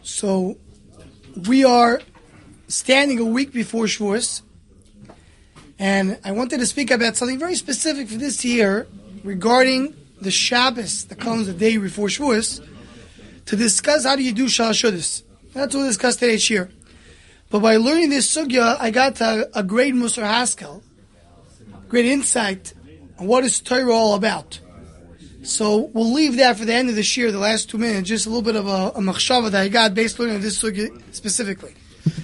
So we are standing a week before Shavuos, and I wanted to speak about something very specific for this year regarding the Shabbos that comes the day before Shavuos, to discuss how do you do Shalosh Seudos. That's what we'll discuss today's year. But by learning this sugya, I got a great Musar Haskel, great insight on what is Torah all about. So we'll leave that for the end of the year, the last 2 minutes, just a little bit of a machshava that I got based on this sugya specifically.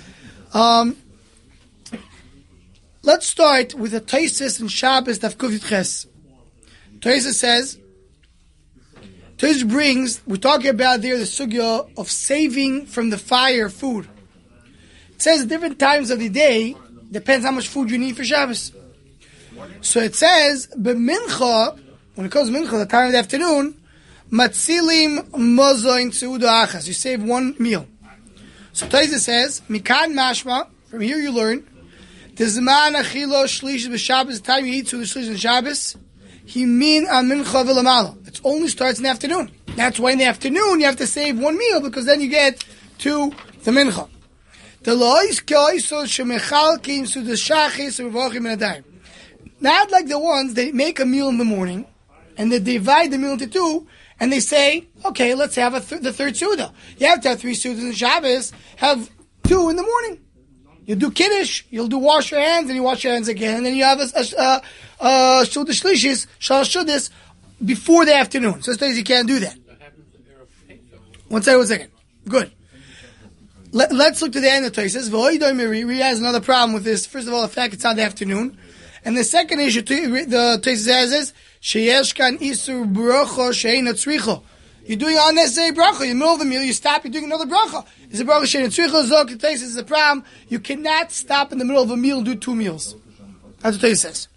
Let's start with the Tosfos in Shabbos Daf Kuf Yud Ches. Tosfos says, Tosfos brings, we're talking about there the sugya of saving from the fire food. It says at different times of the day, depends how much food you need for Shabbos. So it says, b'mincha, when it comes to mincha, the time of the afternoon, matzilim mozoin seuda achas. You save one meal. So Tosfos says, mikan mashma, from here you learn, the zman achilo shlish b'Shabbos, the time you eat seuda shlish in Shabbos, himin al mincha v'lamala. It only starts in the afternoon. That's why in the afternoon you have to save one meal, because then you get to the mincha. The lois k'oiso shemechalkim seuda shachis u'vachim in a dime. Not like the ones, they make a meal in the morning, and they divide the meal into two, and they say, okay, let's have the third Suda. You have to have 3 Sudas in Shabbos, have 2 in the morning. You do Kiddush, you'll do wash your hands, and you wash your hands again, and then you have a Suda Shlishis, Shalosh Seudos, before the afternoon. So you can't do that. One second. Good. Let's look to the end of Tosfos. V'oidoi Miri has another problem with this. First of all, the fact it's not the afternoon. And the second issue, the Tosfos says is, Sheyesh kan isur bracha she'ein tzricha. You're doing unnecessary bracha. In the middle of the meal, you stop, you're doing another bracha. It's a bracha she'ein tzricha. Zok, Tosfos is a problem. You cannot stop in the middle of a meal and do 2 meals. That's what Tosfos says.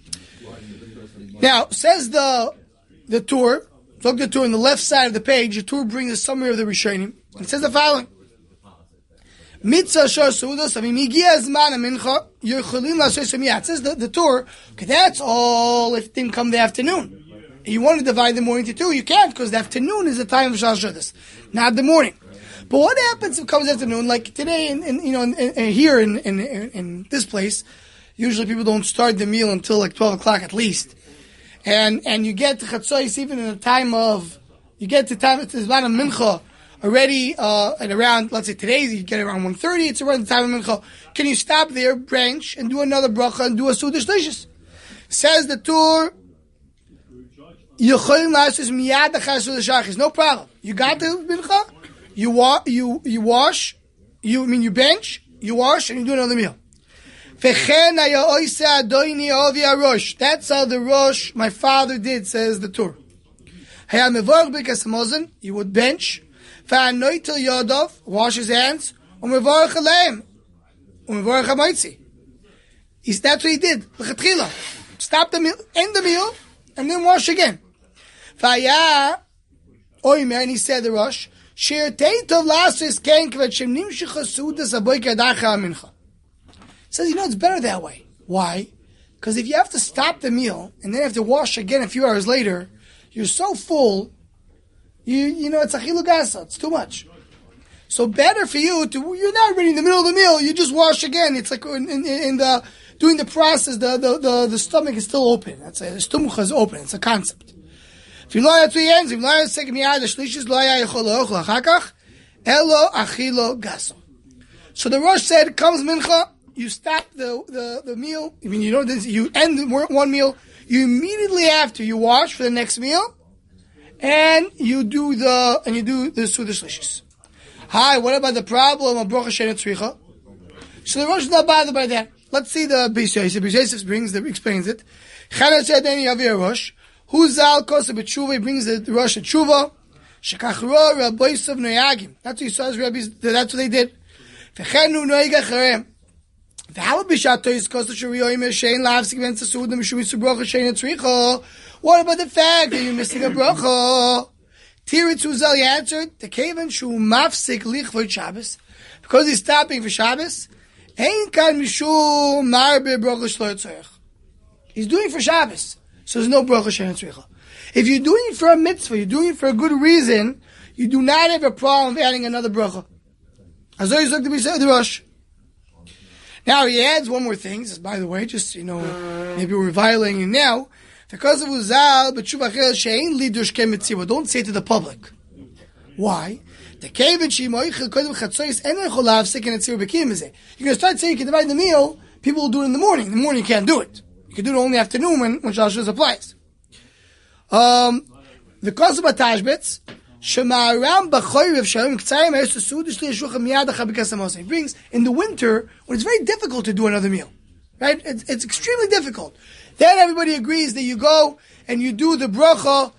Now, says the Tur, look the Tur on the left side of the page, the Tur brings a summary of the Rishonim. It says the following. Mitzvah shor seudos. I mean, migia zman mincha. You're cholin la'aseh miyat. It says the Tur. Okay, that's all. If it didn't come the afternoon, you want to divide the morning to 2, you can't, because the afternoon is the time of Shalosh Seudos, not the morning. But what happens if it comes afternoon? Like today, here in this place, usually people don't start the meal until like 12 o'clock at least, and you get to Chatzos even in the time of it's zman of mincha. Already at around, let's say today, you get around 1:30, it's around the time of Mincha. Can you stop there, branch, and do another bracha, and do a Suda Shlishis? Says the Tur, no problem. You got the Mincha, you wash, you bench, you wash, and you do another meal. That's how the Rosh, my father did, says the Tur. You would bench, wash his hands, that's what he did. Stop the meal, end the meal, and then wash again. And he said the Rosh, says, it's better that way. Why? Because if you have to stop the meal, and then have to wash again a few hours later, you're so full, it's a chilugasa. It's too much. So better for you're not ready in the middle of the meal. You just wash again. It's like in the doing the process. The stomach is still open. That's it. The stomach is open. It's a concept. So the Rosh said, comes mincha. You stop the meal. I mean, you end one meal. You immediately after you wash for the next meal. And you do the Suda Shlishis. Hi, what about the problem of bracha she'ein tzricha? So the Rosh is not bothered by that. Let's see the Beis Yosef. Beis Yosef explains it. Chana said any Avir Rosh. Huzal kosa b'tshuva, he brings the Rosh at tshuva. Shekachro Rabboisav noyagim. That's what he says. That's what they did. V'chenu noyag acharem. V'hal b'shat tois kosa shuriyoyim she'ein la'avsik ben tzasuda mishum yisu bracha she'ein tzricha. What about the fact that you're missing a bracha? Tiritz Uzal, he answered, the kaven shu mafsik lichvot Shabbos, because he's stopping for Shabbos. Ein kan mishum marbe bracha shlo tzorich. He's doing for Shabbos, so there's no bracha she'ein tzricha. If you're doing it for a mitzvah, you're doing it for a good reason, you do not have a problem of adding another bracha. Now he adds one more thing. Says, by the way, just, maybe we're violating it now. Because of Uzal, don't say it to the public. Why? You're going to start saying you can divide the meal, people will do it in the morning. In the morning you can't do it. You can do it only afternoon when Shalosh applies. The cause of Tashbetz, he brings in the winter when it's very difficult to do another meal. Right? It's extremely difficult. Then everybody agrees that you go and you do the bracha,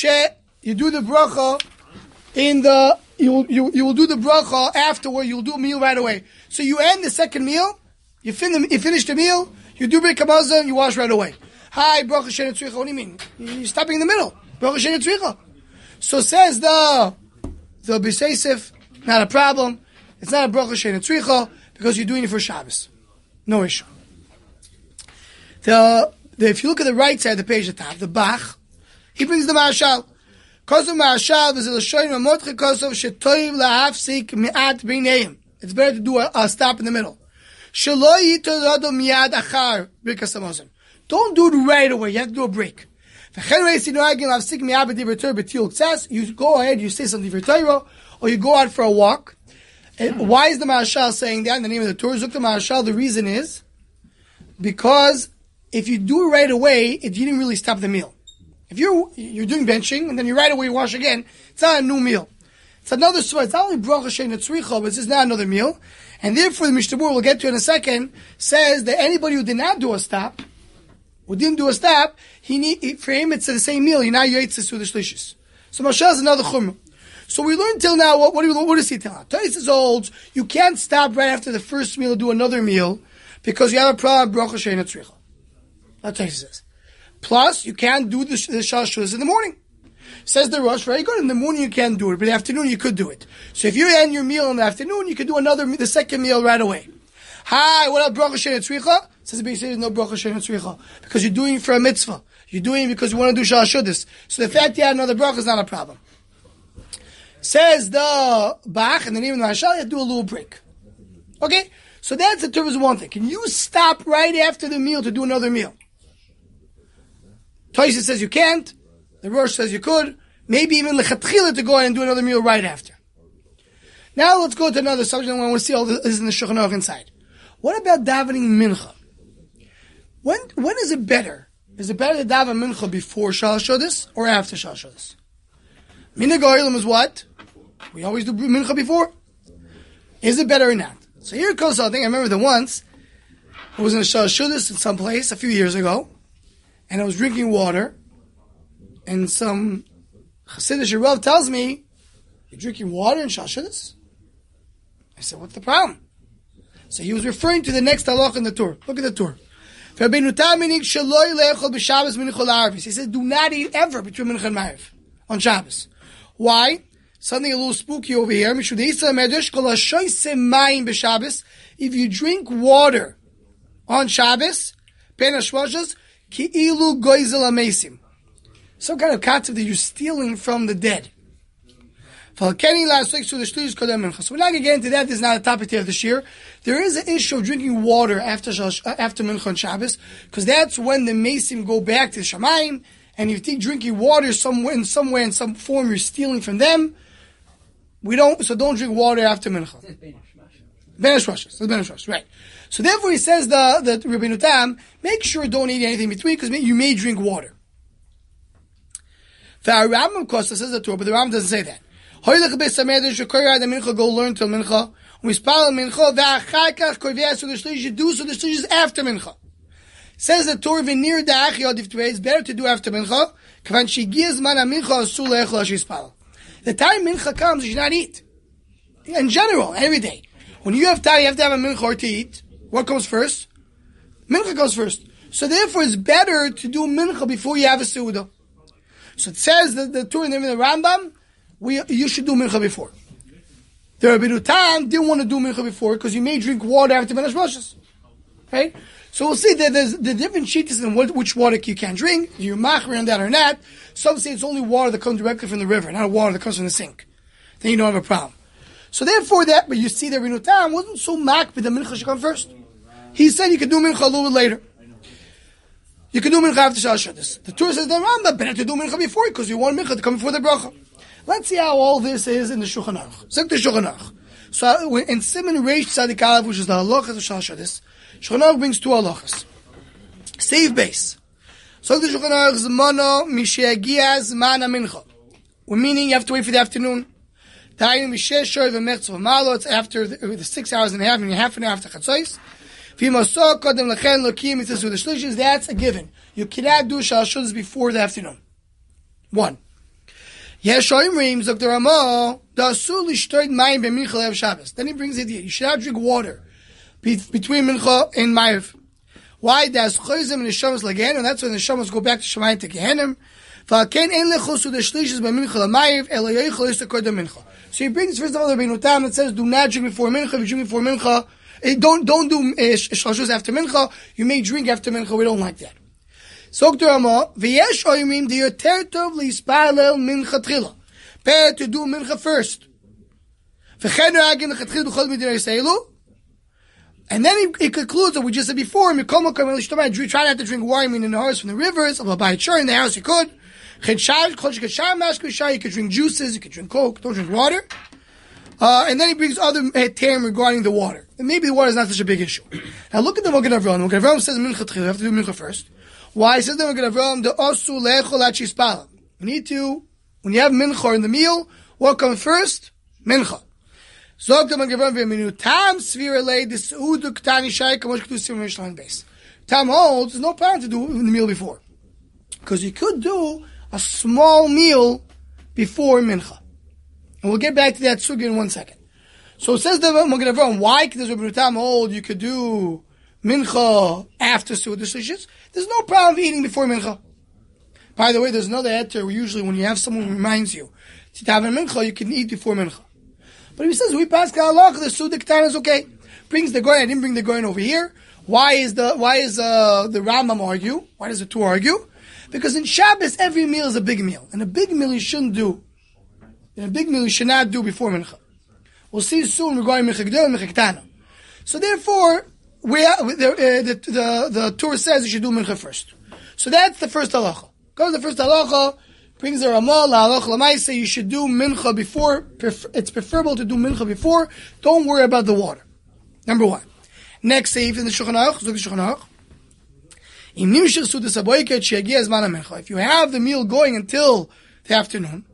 you will do the bracha afterward, you'll do a meal right away. So you end the second meal, you finish the meal, you do Birkat Hamazon, you wash right away. Hi, bracha she'ein tzricha, what do you mean? You're stopping in the middle. Bracha she'ein tzricha. So says the B'Seisef, not a problem. It's not a bracha she'ein tzricha because you're doing it for Shabbos. No issue. If you look at the right side of the page at the top, the Bach, he brings the Mashal. Kosov Mashal is a Lashoyin Ramotche Kosov Shetoiv Lahafsik Mi'at B'Neim. It's better to do a stop in the middle. Shelo Yitol Adom Miyad Achar Birkas Hamazon. Don't do it right away. You have to do a break. You go ahead, you say something for Torah, or you go out for a walk. And why is the Mashal saying that in the name of the Torah? Zuk the Mashal, the reason is because if you do it right away, you didn't really stop the meal. If you're doing benching, and then you right away wash again, it's not a new meal. It's another svara. It's not only bracha she'ein tzricha, but it's not another meal. And therefore, the Mishnah Berurah, we'll get to in a second, says that anybody who did not do a stop, for him it's the same meal. Now you ate the shlishis. So Mashal is another chumrah. So we learned till now, what does he tell us? Tosfos holds, you can't stop right after the first meal to do another meal, because you have a problem with bracha she'ein tzricha. That's what he says. Plus, you can't do the Shalosh in the morning. Says the Rosh, very good. In the morning you can't do it, but in the afternoon you could do it. So if you end your meal in the afternoon, you could do the second meal right away. Hi, what up, bracha she'ein tzricha? Says the B'Yisrael, no bracha she'ein tzricha. Because you're doing it for a mitzvah. You're doing it because you want to do Shalosh. So the fact you had another bracha is not a problem. Says the Bach, and the name of the Mashal, you have to do a little break. Okay? So that's the term of one thing. Can you stop right after the meal to do another meal? Tosfos says you can't. The Rosh says you could. Maybe even lechatchila to go ahead and do another meal right after. Now let's go to another subject. I want to see all this in the Shulchan Aruch inside. What about davening mincha? When is it better? Is it better to daven mincha before Shalosh Hodos or after Shalosh Hodos? Minhag ha'olam is what? We always do mincha before. Is it better or not? So here goes something. I remember that once I was in a Shalosh Hodos in some place a few years ago, and I was drinking water, and some Hasidic Rav tells me, "You're drinking water in Shalosh Hodos?" I said, "What's the problem?" So he was referring to the next halach in the Torah. Look at the Torah. He said, "Do not eat ever between Mincha and Ma'ariv on Shabbos." Why? Something a little spooky over here. If you drink water on Shabbos, some kind of concept that you're stealing from the dead. So we're not going to get into that. This is not a topic here of this year. There is an issue of drinking water after Mincha and Shabbos, because that's when the Mesim go back to Shamayim, and if you think drinking water in some form, you're stealing from them. So don't drink water after Mincha. Benesh Rosh, right. So therefore he says the Rabbeinu Tam, make sure don't eat anything in between, because you may drink water. The Rambam, of course, says the Torah, but the Rambam doesn't say that. Go learn till Mincha. You do so the Shlish after Mincha. Says the Torah, it's better to do after Mincha. The time Mincha comes, you should not eat. In general, every day. When you have time, you have to have a Mincha or to eat. What comes first? Mincha comes first. So therefore, it's better to do Mincha before you have a Seudah. So it says that the Torah in the Rambam, you should do Mincha before. The Rabbeinu Tam didn't want to do Mincha before because you may drink water after Benesh Rosh. Right? So we'll see that there's the different shittas in which water you can drink. You're machmir on that or not. Some say it's only water that comes directly from the river, not water that comes from the sink. Then you don't have a problem. So therefore but you see that Rinu Tam wasn't so makbid the mincha should come first. He said you could do mincha a little bit later. You could do mincha after Shashadis. The Torah says the Rambam better to do mincha before because you want mincha to come before the bracha. Let's see how all this is in the Shulchan Aruch. Zek the Shulchan Aruch. So in Siman Reish Tzadik Aleph, which is the halachas of Shashadis, Shulchan Aruch brings two halachas. Save base. So the Shulchan Aruch Zmano Mishegia Zmana Mincha. Meaning you have to wait for the afternoon. It's after the 6 hours and a half, and half an hour after Chatzos. That's a given. You cannot do Shashudis before the afternoon. One. Then he brings it here. You should not drink water between Mincha and Ma'ariv. Why? That's Chayzim and Neshamas Lagen, and that's when the Neshamas go back to Shemayim to Gehenim. So he brings first of all the Rinu Tam that says, do not drink before Mincha. If you drink before Mincha, don't do Shashus after Mincha. You may drink after Mincha. We don't like that. So Ramah, v'yesh oyimim diyoter tov lispalel Mincha tchila. Better to do Mincha first. And then he concludes what we just said before. Try not to drink water in the horse from the rivers. By a chur in the house you could. You could drink juices. You could drink Coke. Don't drink water. And then he brings other term regarding the water. And maybe the water is not such a big issue. Now look at the Magen Avraham. Magen Avraham says Mincha Tchil. You have to do Mincha first. Why? He says the Magen Avraham, the Osu Lechol Achispala. You need to, when you have Mincha in the meal, what comes first? Mincha. Zog the Magen Avraham v'minu Tam Svir Elei D'Seudu Ktani Shai Kamosh K'tu Sim Mishlan Beis. Tam holds, there's no problem to do the meal before. Because you could do a small meal before Mincha. And we'll get back to that sugya in 1 second. So it says the Magen Avraham, why does Rabbi Tam hold you could do Mincha after Seudah Shlishis? There's no problem eating before Mincha. By the way, there's another heter where usually when you have someone who reminds you to have a Mincha, you can eat before Mincha. But if he says, we pass Ka'alach, the Seudah K'tan is okay. Brings the Goyen, I didn't bring the Goyen over here. Why is the Rambam argue? Why does the two argue? Because in Shabbos, every meal is a big meal. And a big meal you shouldn't do. And a big meal you should not do before Mincha. We'll see soon regarding Mincha G'dol and Mincha K'tana. So therefore, the Torah says you should do Mincha first. So that's the first halacha. Because the first halacha brings the Ramah, halacha l'maisa, you should do Mincha before. It's preferable to do Mincha before. Don't worry about the water. Number one. Next seif in the Shulchan Aruch, if you have the meal going until the afternoon,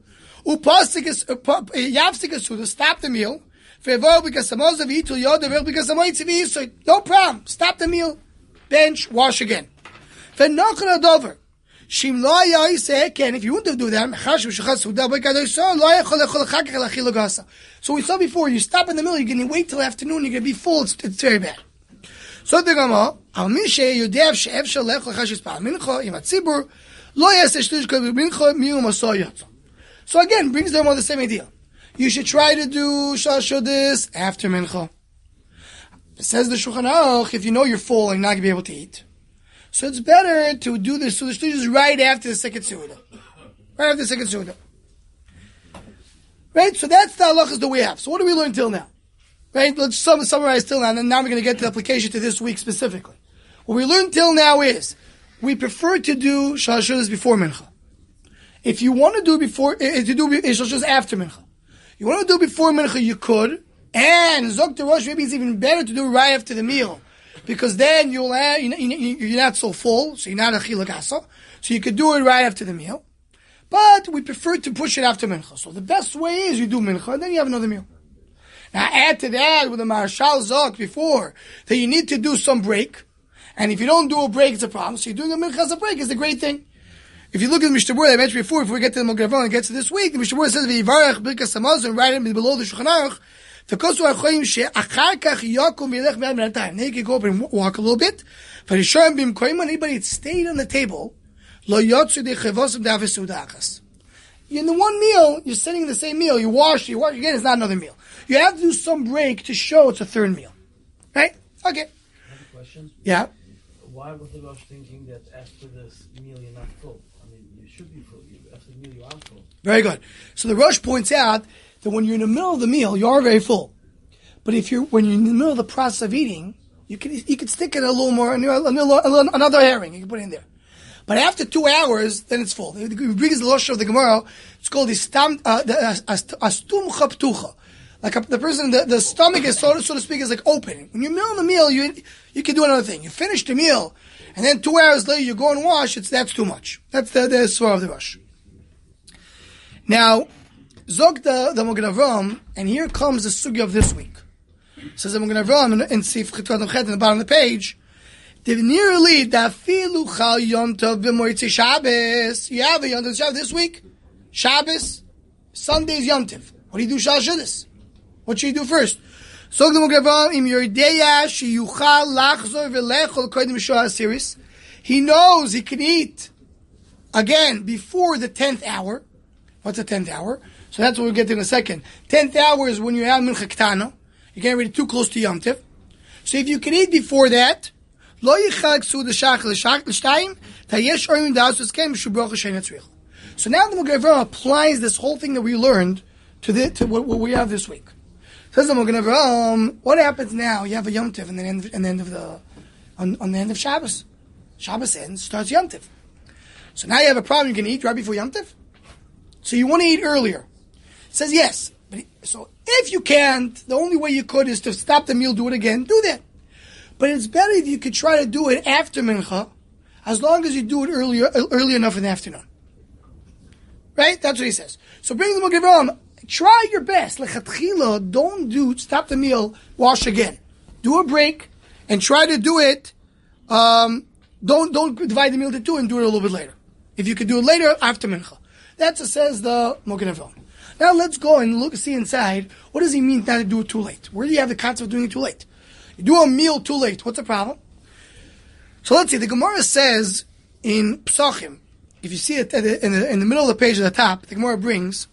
stop the meal. No problem. Stop the meal. Bench, wash again. If you want to do that, so we saw before, you stop in the middle, you're going to wait till afternoon, you're going to be full, it's very bad. So the Gemara, so again, brings them on the same idea. You should try to do Shashudis after Mincha. It says the Shulchan Aruch, if you know you're full and you're not going to be able to eat. So it's better to do the Shashudis right after the second Seudah. Right after the second Seudah. Right? So that's the halachas that we have. So what do we learn till now? Right? Let's summarize till now, and then now we're going to get to the application to this week specifically. What we learned till now is, we prefer to do Shashudis before Mincha. If you want to do before, to do Shashudis after Mincha. You want to do before Mincha, you could, and Zog to Rosh, maybe it's even better to do right after the meal. Because then you're not so full, so you're not a chilagasa, so you could do it right after the meal. But we prefer to push it after Mincha. So the best way is you do Mincha, and then you have another meal. Now add to that with the Marshal Zog before, that you need to do some break. And if you don't do a break, it's a problem. So you're doing a Mincha as a break is a great thing. If you look at the Mishnah Berurah I mentioned before, if we get to the Magen Avraham and get to this week, the Mishnah Berurah says, V'yivarech Birkas Hamazon, right below the Shulchan Aruch, V'kosu ha'choyim she'achar kach yakum v'yelech me'ad minatayim. Then you can go up and walk a little bit. V'yishoyim b'mkoyim, anybody that stayed on the table, lo yotzu de'chevosim da'avis su'da'achas. In the one meal, you're sitting in the same meal, you wash, again, it's not another meal. You have to do some break to show it's a third meal. Right? Okay. I have a question. Yeah. why was the Rosh thinking that after this meal you're not full? I mean, you should be full. After the meal you are full. Very good. So the Rosh points out that when you're in the middle of the meal, you are very full. But when you're in the middle of the process of eating, you can stick in a little more, another herring, you can put it in there. But after 2 hours, then it's full. It brings the Rosh of the Gemara. It's called the astum chaptucha. Like the person, the stomach is so to speak is like open. When you're in the middle of the meal, you can do another thing. You finish the meal, and then 2 hours later you go and wash. That's too much. That's the svara of the Rosh. Now, zog the Magen Avraham, and here comes the sugya of this week. Says the Magen Avraham in Sif Chitvat Chet in the bottom of the page. Nearly da filu chal yom tov b'moitzi Shabbos. You have a yom tov Shabbos this week. Shabbos, Sunday's yom tov. What do you do shal shudis? What should you do first? So the Magen Avraham im yordeya sheyuchal lachzor v'lechol kodim shah series. He knows he can eat again before the 10th hour. What's the 10th hour? So that's what we'll get to in a second. 10th hour is when you have mincha ketana. You're getting ready too close to Yom Tov. So if you can eat before that, lo yichag su the shach l'shtayim tayesh orim da'asus kem shubroch shein etzrich. So now the Magen Avraham applies this whole thing that we learned to what we have this week. Says the Magen Avraham, what happens now? You have a Yom Tov on the end of Shabbos. Shabbos ends, starts Yom Tov. So now you have a problem. You can eat right before Yom Tov. So you want to eat earlier. It says yes. So if you can't, the only way you could is to stop the meal, do it again, do that. But it's better if you could try to do it after mincha, as long as you do it early enough in the afternoon. Right? That's what he says. So bring the Magen Avraham. Try your best. Lechatchila, don't stop the meal, wash again. Do a break and try to do it. Don't divide the meal into two and do it a little bit later. If you could do it later, after mincha. That's what says the Magen Avraham. Now let's go and see inside. What does he mean not to do it too late? Where do you have the concept of doing it too late? You do a meal too late. What's the problem? So let's see. The Gemara says in Psachim, if you see it in the middle of the page at the top, the Gemara brings,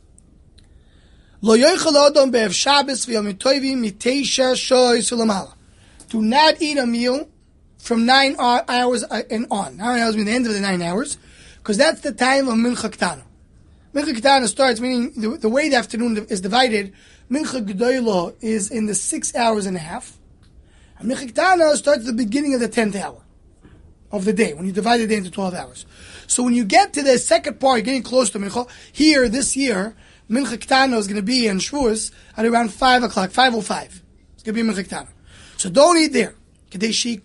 Lo yochel adam be'ev Shabbos v'yom tovim miteisha shoy sulamala. Do not eat a meal from 9 hours and on. 9 hours means the end of the 9 hours, because that's the time of Mincha Ketana. Mincha Ketana starts, meaning the way the afternoon is divided. Mincha Gedolah is in the 6 hours and a half. And Mincha Ketana starts at the beginning of the 10th hour of the day, when you divide the day into 12 hours. So when you get to the second part, you're getting close to Mincha. Here, this year, Mincha Ketana is going to be in Shavuos at around 5 o'clock, 5:05. It's going to be Mincha Ketana. So don't eat there. You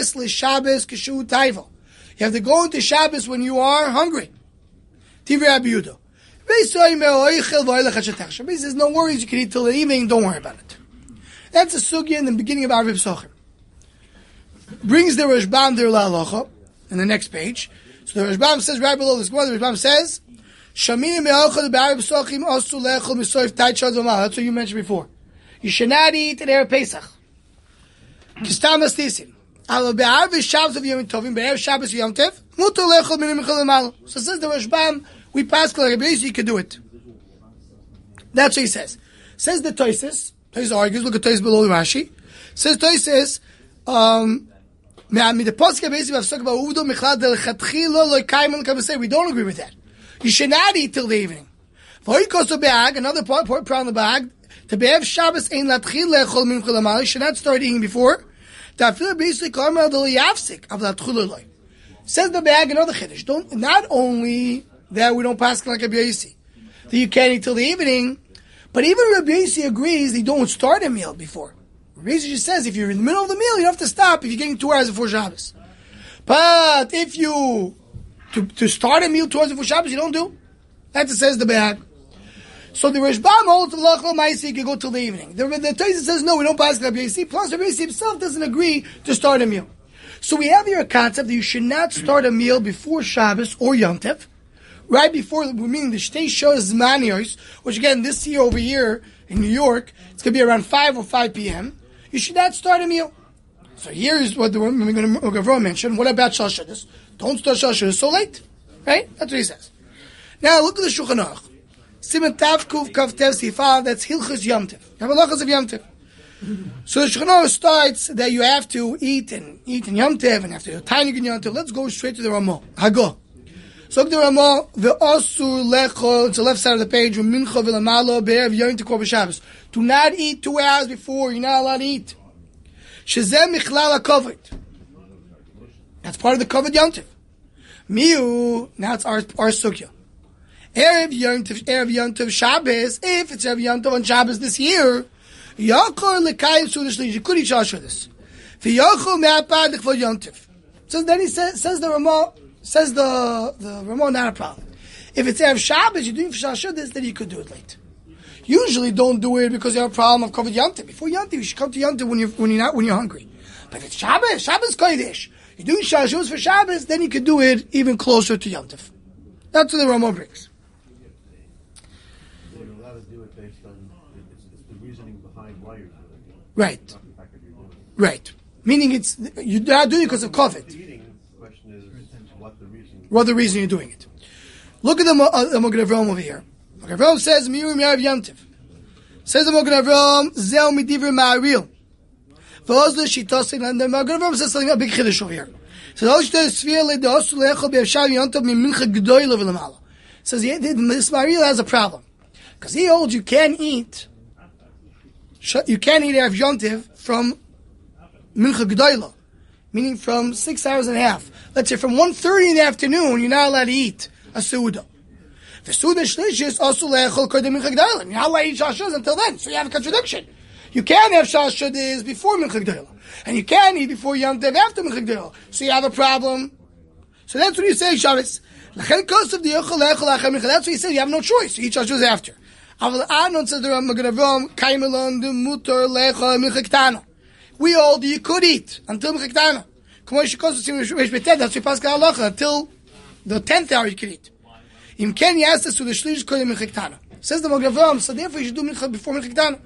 have to go into Shabbos when you are hungry. Tivri Rabbi Yehuda. He says, no worries, you can eat till the evening, don't worry about it. That's a sugya in the beginning of Arviv Socher. Brings the Rashbam there la'alacha in the next page. So the Rashbam says right below this one, the Rashbam says, that's what you mentioned before. You should not eat at Erev Pesach. Kistam Astisin. So says the Rashbam, we pass like a you can do it. That's what he says. Says the Toises argues, look at Toises below the Rashi. Says Toises, we don't agree with that. You should not eat till the evening. Another part on the bag, to be Shabbos ain't you should not start eating before. Says the bag another chiddush. Not only that we don't pass like a Yossi, that you can't eat till the evening, but even Rabbi Yossi agrees they don't start a meal before. Rabbi Yossi just says if you're in the middle of the meal, you don't have to stop if you're getting 2 hours before Shabbos. But if you to start a meal 2 hours before Shabbos, you don't do. That says the bag. So the Rashbam holds the Lachol Ma'isi can go till the evening. The Tosafos says no, we don't pass Rabbi Yossi. Plus Rabbi Yossi himself doesn't agree to start a meal. So we have here a concept that you should not start a meal before Shabbos or Yom Tov. Right before, meaning the Shtei Shos Zmaniyos, which again this year over here in New York, it's going to be around 5 or 5 p.m. You should not start a meal. So here is what the Gavro mentioned. What about Shal Shabbos? Don't start Shal Shabbos so late. Right? That's what he says. Now look at the Shulchan Aruch. Siman Tav Kuv Kav Tev Sifa, that's Hilchos Yom Tov. You have halachas of Yom Tov. So the Shulchan Aruch starts that you have to eat in Yom Tov and after Tainig in Yom Tov. Let's go straight to the Ramah. Hago. So the Ramah, the Asur Lecho, it's the left side of the page, Mincha v'lamalo be'erev Yom Tov Shabbos. Do not eat 2 hours before, you're not allowed to eat. Shezeh michlal HaKavod. That's part of the Kavod Yom Tov. Miu, now it's our Sugya. Erev Yom Tov Shabbos, if it's Erev Yom Tov on Shabbos this year, Yakor Lekayim Suda Shlish, you could eat Shashodis. V'yachol me'apad l'chvod Yom Tov. So then he says the Ramah, the Ramah, not a problem. If it's Erev Shabbos, you're doing Shashodis, then you could do it late. Usually don't do it because you have a problem of Kavod Yom Tov. Before Yom Tov, you should come to Yom Tov when you're hungry. But if it's Shabbos Kodesh, you're doing Shashodis for Shabbos, then you could do it even closer to Yom Tov. That's what the Ramah brings. You're allowed to do it based on it's the reasoning behind why you're doing it. Right. Not the fact that you're doing it. Right. Meaning you're not doing it because of Kavod. The eating question is what the reason. What the reason you're doing it? Look at the Magen Avraham over here. Magen Avraham says Mirim Yarav Yom Tov. Says the Magen Avraham Zel Midivir Ma'aril. V'oz l'shitosin, and the Magen Avraham says something a big chiddush over here. Says Osh T'Sfir Le'Dosu Le'Echol B'Yavshav Yom Tov Mimincha G'doyla V'Lamala. Says this Ma'aril has a problem because he holds you can't eat Erev Yom Tov from Mincha G'doyla, meaning from 6 hours and a half. Let's say from 1:30 in the afternoon, you're not allowed to eat a Seudah. The Seudah Shlishis also le'echol kodem Mincha G'doyla. You're not allowed to eat Shashas until then, so you have a contradiction. You can't have Shashas before Mincha G'doyla, and you can't eat before Yom Tov after Mincha G'doyla. So you have a problem. So that's what you say, Shabbos. That's what you say. You have no choice. You eat Shashas after. We all you could eat until Mincha G'doyla. That's what Pascal Halacha, until the 10th hour you can eat. Im ken yasas to the shlish kodem Mincha G'doyla. Says the Magen Avraham, so therefore you should do Mincha before Mincha G'doyla.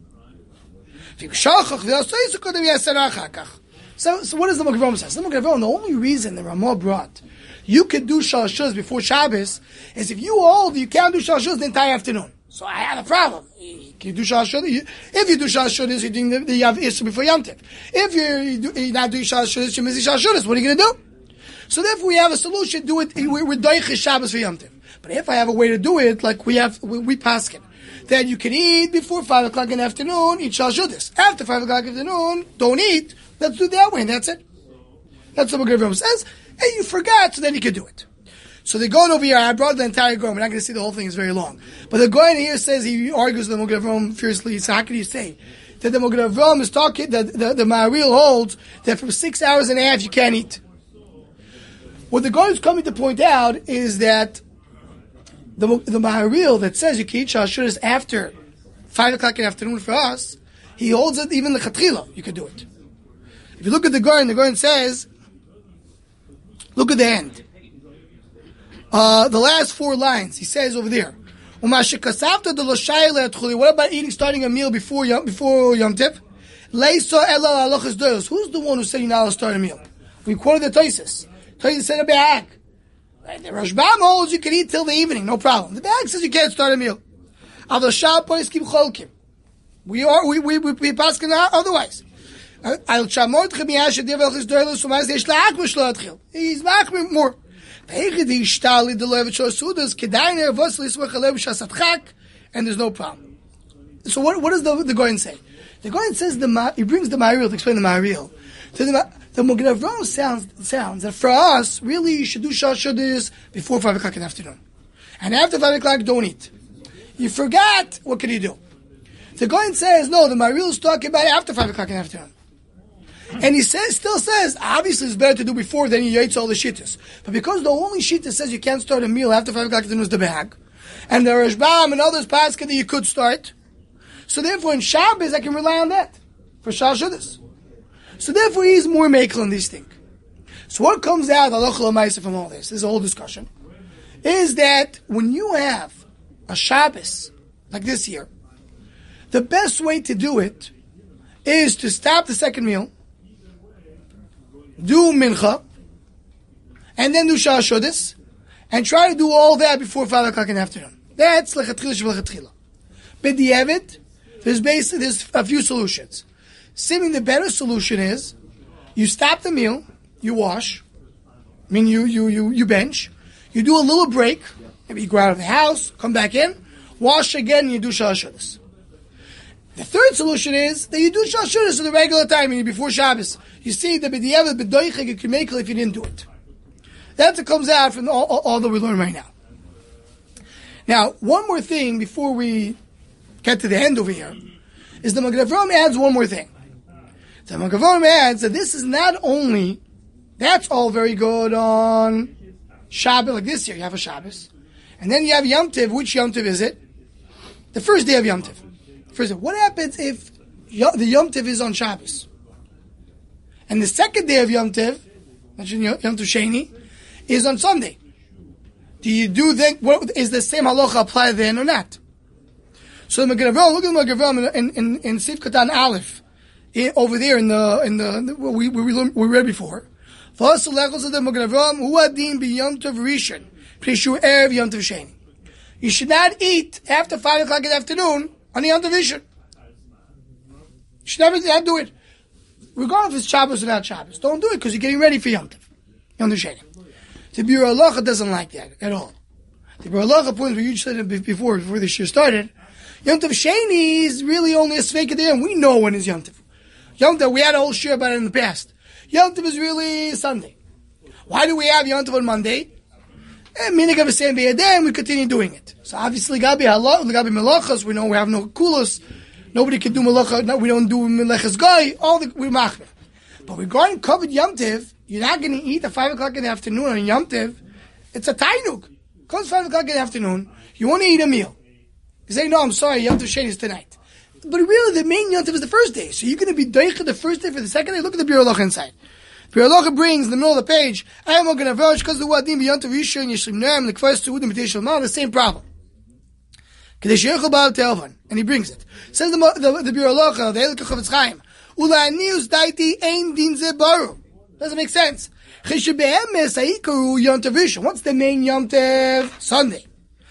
So what does the Magen Avraham say? The Magen Avraham, the only reason the Ramah brought you could do Shashuz before Shabbos is if you can't do Shashuz the entire afternoon. So I have a problem. Can you do Shashuz? If you do Shashuz, you're doing you have Issur before Yom Tov. If you're not doing Shashuz, you're missing Shashuz. What are you going to do? So therefore we have a solution. Do it. We're doiches Shabbos for Yom Tov. But if I have a way to do it, like we paskin, then you can eat before 5 o'clock in the afternoon, eat Shashudis. After 5 o'clock in the afternoon, don't eat. Let's do it that way, and that's it. That's what Magen Avraham says. And you forgot, so then you can do it. So they're going over here. I brought the entire Goyen. We're not going to see the whole thing. It's very long. But the Goyen here says, he argues with the Magen Avraham fiercely. So how can you say that the Magen Avraham is talking, that the Ma'aril holds that from 6 hours and a half you can't eat? What the Goyen is coming to point out is that the Maharil that says you can eat Shashur after 5 o'clock in the afternoon for us, he holds it even the Chatchila, you can do it. If you look at the Goyen says, look at the end. The last 4 lines, he says over there, what about eating, starting a meal before Yom Tov? Who's the one who said you're not allowed to start a meal? We quoted the Tosfos. Tosfos said a bag. The Rashbam holds you can eat till the evening, no problem. The bag says you can't start a meal. We pass otherwise. He's more. And there's no problem. So what does the Goyen say? The Goyen says he brings the Maharil to explain the Maharil. The Magen Avraham sounds that for us, really you should do Shashudis before 5 o'clock in the afternoon. And after 5 o'clock, don't eat. You forgot, what can you do? The Goyen says, no, the Maharil is talking about after 5 o'clock in the afternoon. And he still says, obviously it's better to do before than you eat all the shittas. But because the only shitta says you can't start a meal after 5 o'clock in the afternoon is the bag, and the Rashbam and others pass that you could start, so therefore in Shabbos I can rely on that for Shashudis. So therefore he's more makel in these things. So what comes out from all this is a whole discussion, is that when you have a Shabbos like this year, the best way to do it is to stop the second meal, do mincha, and then do shashodis, and try to do all that before 5 o'clock in the afternoon. That's lechatchila shel lechatchila. B'diavad, there's a few solutions. Seeming the better solution is you stop the meal, you wash, you bench, you do a little break, maybe you go out of the house, come back in, wash again, and you do Shalosh. The third solution is that you do Shalosh at the regular time, meaning before Shabbos. You see the b'diavad b'doichek you can make it if you didn't do it. That's what comes out from all that we learn right now. Now, one more thing before we get to the end over here is the Magen Avraham adds one more thing. The Magen Avraham adds that this is not only, that's all very good on Shabbos, like this year you have a Shabbos, and then you have Yom Tov. Which Yom Tov is it? The first day of Yom Tov. First day. What happens if the Yom Tov is on Shabbos? And the second day of Yom Tov, Yom Tov Sheni, is on Sunday. Do you do then, is the same halacha apply then or not? So the Magen Avraham, look at the Magen Avraham in Sif Katan Aleph, over there in the we read before. The Magen Avraham, hu adin bi Yom Tov Rishon, Prishu Erev Yom Tov Sheni. You should not eat after 5 o'clock in the afternoon on the Yom Tov Rishon. You should never do it. Regardless if it's Shabbos or not Shabbos. Don't do it because you're getting ready for Yom Tov. Yom Tov Sheni. The Biur Halacha doesn't like that at all. The Biur Halacha points where you said it before this year started. Yom Tov Sheni is really only a Sveika day, and we know when is Yom Tov. Yom Tov, we had a whole share about it in the past. Yom Tov is really Sunday. Why do we have Yom Tov on Monday? Meaning of the same day, and we continue doing it. So obviously, Gabi Melachas, we know we have no kulos. Nobody can do Melacha. No, we don't do Melechas Goy. We're machmer. But regarding covered Yom Tov, you're not going to eat at 5 o'clock in the afternoon on Yom Tov. It's a tainuk. Comes 5 o'clock in the afternoon, you want to eat a meal. You say, no, I'm sorry, Yom Tov Sheni is tonight. But really, the main Yom Tov is the first day. So you're going to be doicha the first day for the second day? Look at the Biur Halacha inside. Biur Halacha brings in the middle of the page, I am going to avouch because the Wadim Yom Tov Rishon Yishlim Noam the Kfas to Udim B'Tei Mal, the same problem. Kadesh Yechol Baal Telvan, and he brings it. Says the Biur Halacha, the Elikach of Tzchaim, Ula Nius Daiti Ein Din Ze Baru. Doesn't make sense. What's the main Yom Tov? Sunday.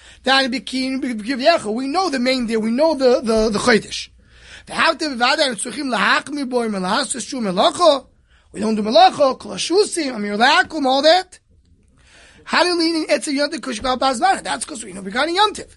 We know the main day. We know the Chodesh. We don't do Melacha, Kolashusim, Amir Lakum, all that. How do you lean in Etzer Yom Tov Kushbal Bazmana? That's because we know regarding Yom Tov.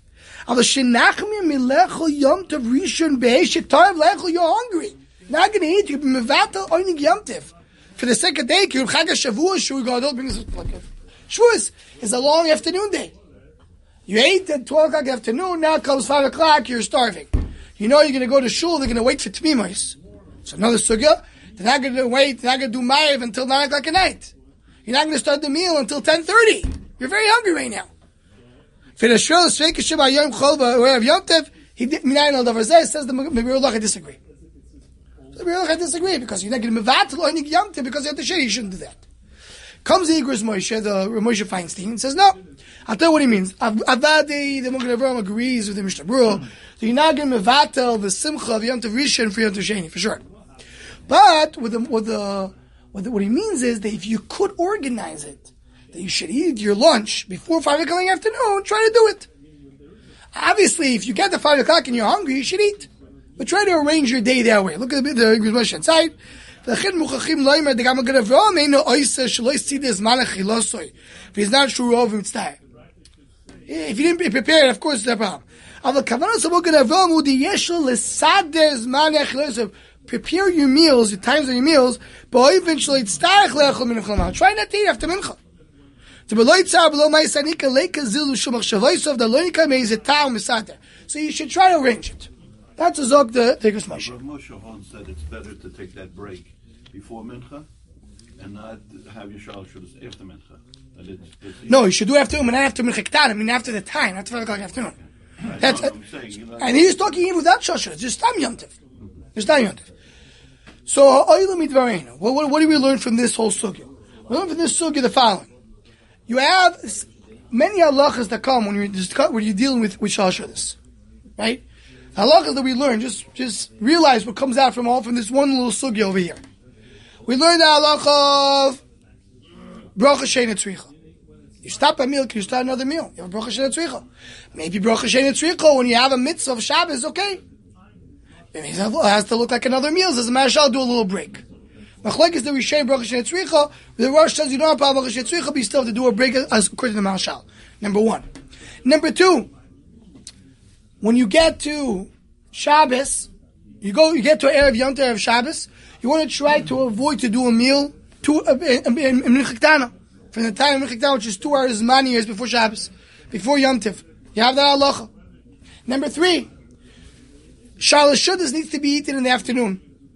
You're hungry. You're not going to eat. You'll be mevatel oinig Yom Tov. For the second day, Chag HaShavua, Shui Gadol brings us like Shavuos is a long afternoon day. You ate at 12 o'clock afternoon, now comes 5 o'clock, you're starving. You know you're going to go to shul, they're going to wait for Tmimos. So another sugya, they're not going to wait, they're not going to do Ma'ariv until 9 o'clock at night. You're not going to start the meal until 10:30. You're very hungry right now. For the shul, Sveika Sheba Yom Chol, where have Yom Tov, he did Minayin al Davar Zeh, says the Biur Halacha, I disagree. The Biur Halacha, I disagree, because you're not going to mevatel oinig Yom Tov, because you have to share, you shouldn't do that. Comes the Igros Moshe, the Moshe Feinstein, and says, no. I'll tell you what he means. Avadi, the Magen Avraham agrees with the Mishnah Berurah. So you're not going to mevatel the simcha of Yom Tov Rishon for Yom Tov Sheni, for sure. But what he means is that if you could organize it, that you should eat your lunch before 5 o'clock in the afternoon, try to do it. Obviously, if you get to 5 o'clock and you're hungry, you should eat. But try to arrange your day that way. Look at the Igros Moshe inside. If he's not sure of him, if you didn't prepare it, of course, it's a problem. Prepare your meals, your times of your meals, but eventually try not to eat after mincha. So you should try to arrange it. That's a zog the Igros Moshe. Moshe Hon said it's better to take that break before mincha and not have your shalosh after mincha. No, you should do it after mincha, not after mincha k'tan. I mean after the time, not 5 o'clock afternoon. That's what I'm saying. And he's talking even without shalosh. Just tam Yom Tov. Just tam Yom Tov. So what do we learn from this whole sugya? We learn from this sugya the following: you have many halachas that come when you're dealing with shalosh, right? Halachas that we learn, just realize what comes out from this one little sugya over here. We learn the halacha of bracha sheina tzricha. You stop a meal, can you start another meal? You have a bracha sheina tzricha. Maybe bracha sheina tzricha when you have a mitzvah of Shabbos, okay. It has to look like another meal. Says the Mashal, do a little break. Machlek is the Rishayin Bracha Shenetzricha. The Rosh says you don't have Bracha Shenetzricha, but you still have to do a break as according to the Mashal. Number one. Number two, when you get to Shabbos, you get to Erev Yom Tov Shabbos, you want to try to avoid to do a meal in Mincha Ketana. From the time of Mincha Ketana, which is 2 hours, many years before Shabbos, before Yom Tov. You have that halacha. Number three, Shalosh Shudas needs to be eaten in the afternoon.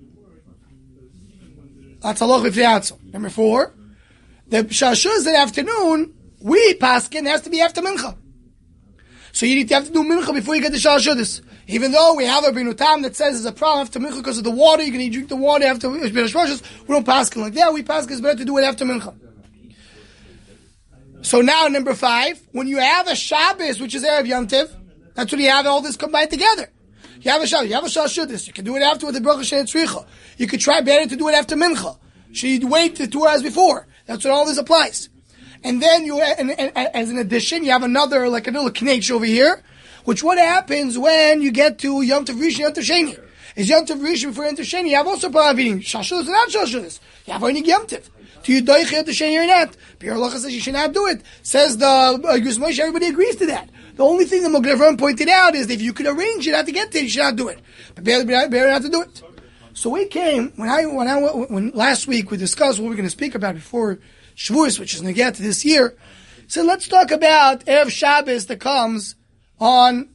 That's halacha v'fiatzo. Number four, the Shalosh Shudas in the afternoon, we paskin, has to be after Mincha. So you need to have to do Mincha before you get the Shalosh Shudas. Even though we have a Binu Tam that says there's a problem after Mincha because of the water, you're going to drink the water after Shalosh Shudas, we don't paskin like that. We paskin it's better to do it after Mincha. So now, number five, when you have a Shabbos, which is Erev Yom Tov, that's when you have all this combined together. You have a Shabbos, you have a Shalosh Shudas. You can do it after with the Bracha Shenetzricha. You could try better to do it after Mincha. So you wait to 2 hours before. That's what all this applies. And then you, and as an addition, you have another, like a little knetch over here, which what happens when you get to Yom Tov Rishon, Yom Tov Sheni. Is Yom Tov Rishon before Yom Tov Sheni, you have also problem of eating Shalosh Shudas and not Shalosh Shudas. You have only Yom Tov. Do you doich Yom Tov Sheni or not? Pir Halacha says you should not do it. Says the Yus Moshe, everybody agrees to that. The only thing the Mogileh pointed out is that if you could arrange it how to get there, you should not do it. But better not to do it. So we came, when last week we discussed what we're going to speak about before Shavuos, which is going to get to this year. So let's talk about Erev Shabbos that comes on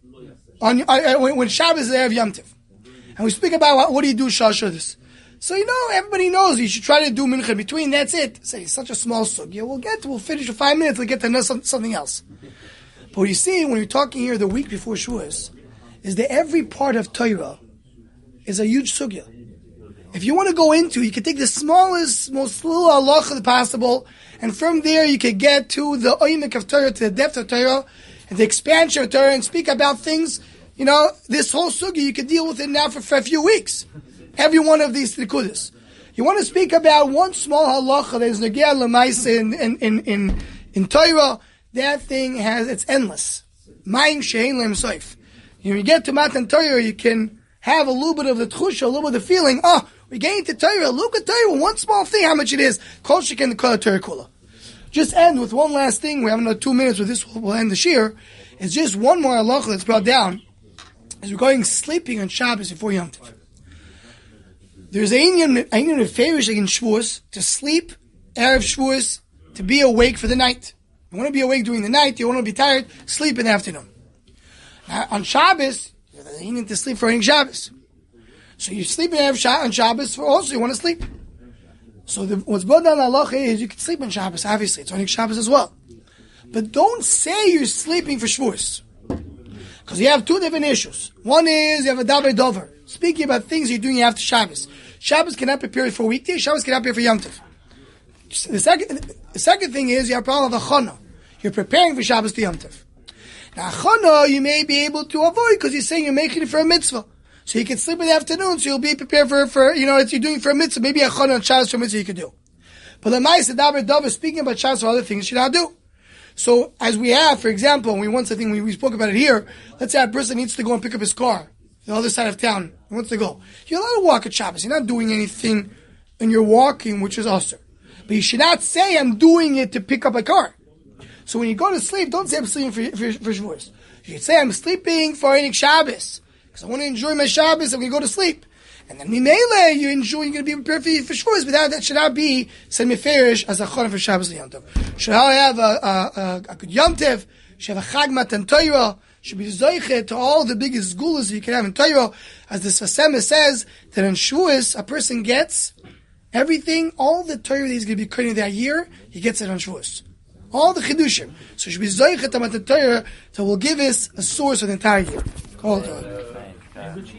when Shabbos is Erev Yom Tov. And we speak about what do you do Shalosh Shudas. So everybody knows you should try to do Mincha in between, that's it. Say, it's such a small sugya. We'll finish in 5 minutes, we'll get to know something else. But what you see, when you're talking here the week before Shavuos, is that every part of Torah is a huge sugya. If you want to go into, you can take the smallest, most little halacha possible, and from there you can get to the oimek of Torah, to the depth of Torah, and the expansion of Torah, and speak about things, this whole sugya, you can deal with it now for a few weeks. Every one of these nekudas. You want to speak about one small halacha that is negea l'maisa in Torah, that thing it's endless. Mayim she'ein lehem soif. You get to Matan Torah, you can have a little bit of the tchusha, a little bit of the feeling, we get into Torah, look at Torah, one small thing, how much it is. Kol sheken the kol Torah kula. Just end with one last thing, we have another 2 minutes with this, we'll end the shir. It's just one more halacha that's brought down, is we're going sleeping on Shabbos before Yom Tov. There's an Inyan of favors in Shavuos, to sleep, Erev Shavuos, to be awake for the night. You want to be awake during the night, you want to be tired, sleep in the afternoon. Now, on Shabbos, you need to sleep for Erev Shabbos. So you sleep in on Shabbos, also you want to sleep. So what's brought down halacha is you can sleep on Shabbos, obviously, it's on Shabbos as well. But don't say you're sleeping for Shavuos. Because you have two different issues. One is you have a davar dover, speaking about things you're doing after Shabbos. Shabbos cannot prepare for weekday, Shabbos cannot prepare for Yom Tov. The second thing is you have a problem of achana. You're preparing for Shabbos to Yom Tov. Now achana you may be able to avoid because you're saying you're making it for a mitzvah. So you can sleep in the afternoon, so you'll be prepared for it's you're doing for a mitzvah. Maybe achana and Shabbos for a mitzvah you could do. But the ma'aseh davar dover, speaking about Shabbos or other things, you should not do. So, as we have, for example, we spoke about it here, let's say a person needs to go and pick up his car, the other side of town, he wants to go. You're allowed to walk at Shabbos, you're not doing anything, and you're walking, which is usher. But you should not say, I'm doing it to pick up a car. So when you go to sleep, don't say I'm sleeping for Shavuos. You should say, I'm sleeping for Erev Shabbos, because I want to enjoy my Shabbos, I'm going to go to sleep. And then Mimele, you're going to be prepared for Shavuos, but that should not be said meferish as a chana for Shabbos and Yom Tov. Should have a good Yom Tov, should have a Chag Matan Torah, should be zoichet to all the biggest gulas you can have in Torah, as the Sfasema says, that in Shavuos, a person gets everything, all the Torah that he's going to be creating that year, he gets it on Shavuos. All the Chidushim. So should be zoichet to Matan Torah that will give us a source of the entire year.